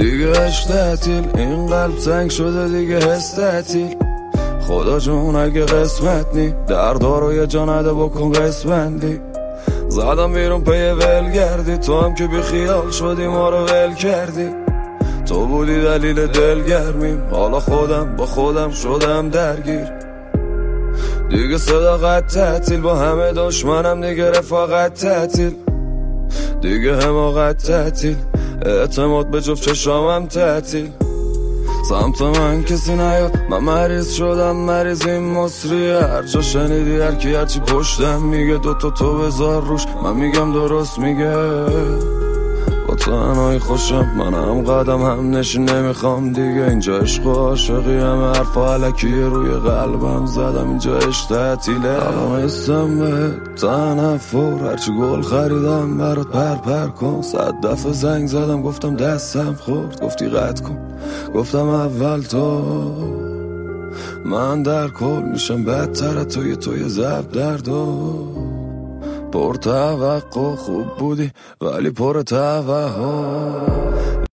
دیگه عشق تعطیل، این قلب تنگ شده دیگه حس تعطیل. خدا جون اگه قسمت نی دردا رو یه جا نده بکن قسمندی. زدم بیرون پی ولگردی، تو هم که بی خیال شدی ما رو ول کردی. تو بودی دلیل دلگرمیم، حالا خودم با خودم شدم درگیر. دیگه صداقت تعطیل، با همه دشمنم دیگه رفاقت تعطیل. دیگه حماقت تعطیل، اعتماد به جفت چشامم تعطیل. سمت من کسی نیاد، من مریض شدم، مریض این مصری. هر جا شنیدی هر کی هرچی پشتم میگه، دوتا تو بذار روش، من میگم درست میگه. با تنهایی خوشم، منم قدم هم نشین نمیخوام دیگه. اینجا عشق و عاشقی همه حرفا علکیه، روی قلبم زدم اینجا عشق تعطیله. الان هستم به تنفر، هرچی گل خریدم برات پر کن. 100 دفعه زنگ زدم گفتم دستم خورد، گفتی قطع کن. گفتم اول تو، من در کل میشم بدتر توی زب دردو. پر توقع خوب بودی ولی پر توهم.